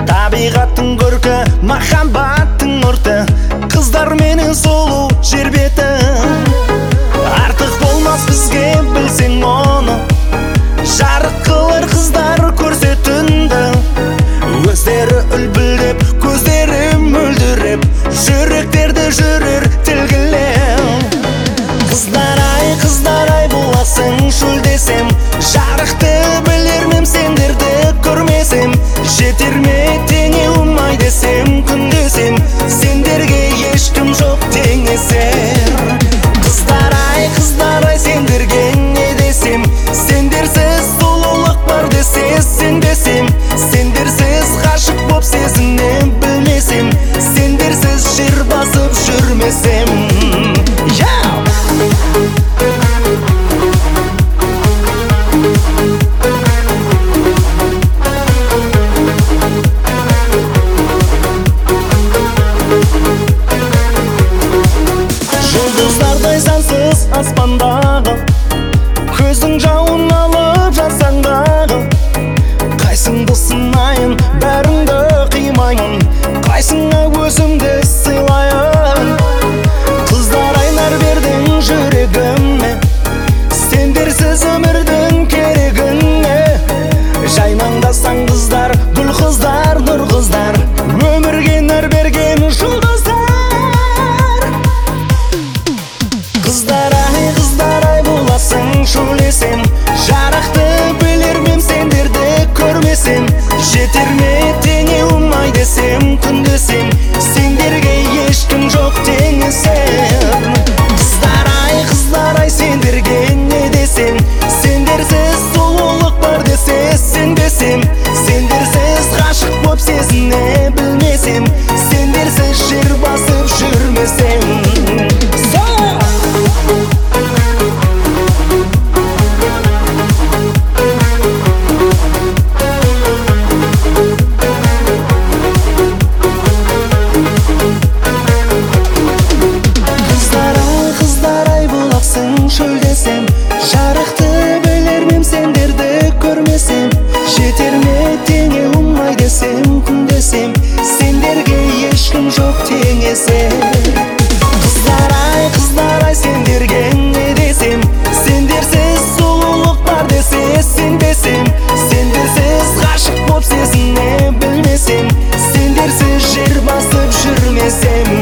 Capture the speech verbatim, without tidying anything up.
табиғаттың көркі, махаббаттың ұрты, қыздар менен сұлу жер беті. Артық болмас бізге білсең оны, жарық қылар қыздар көрсетінді. Өздері үлбілдеп, көздері мөлдіреп, жүректерді жүрер тілгілеп. Қыздар ай, қыздар ай боласың шөл десем, жарықты білермем сендерді көрмесем. Жетер ме теңе умай десем, күн десем, сендерге ешкім жоқ теңесер. Қыздар ай, қыздар ай сендерге не десем, сендерсіз сұлулық бар десе сенбесем. Сендерсіз ғашық боп сезінем білмесем, сендерсіз жер басып жүрмесем. Жұлдыздардай сансыз аспандағы, көздің жауын алып жатсаң дағы. Қайсыңды сынайын, бәріңді қимайын, қайсыңа өзімді сыйлайын. Қыздар айнар бердің жүрегіме, сендерсіз өмірдің керегіне. Жаймаңдасаң қыздар, гүл қыздар, нұр қыздар, өмірге нәр берген жұлдыздар. Қыздар ай, қыздар ай боласың шөлесем, жарықты білермем сендерді көрмесем. Жетер ме теңе умай десем, күн десем, сендерге ешкім жоқ теңесер. Қыздар ай, қыздар ай сендерге не десем, сендерсіз сұлулық бар десе сенбесем. Сендерсіз ғашық боп сезіне білмесем, сендерсіз жер басып жүрмесем. Шөл десем, жарықты білермем сендерді көрмесем. Жетер ме теңе умай десем, күн десем, сендерге ешкім жоқ теңесер. Қыздар ай, қыздар ай сендерге не десем, сендерсіз сұлулық бар десе сенбесем. Сендерсіз ғашық боп сезіне білмесем, сендерсіз жер басып жүрмесем.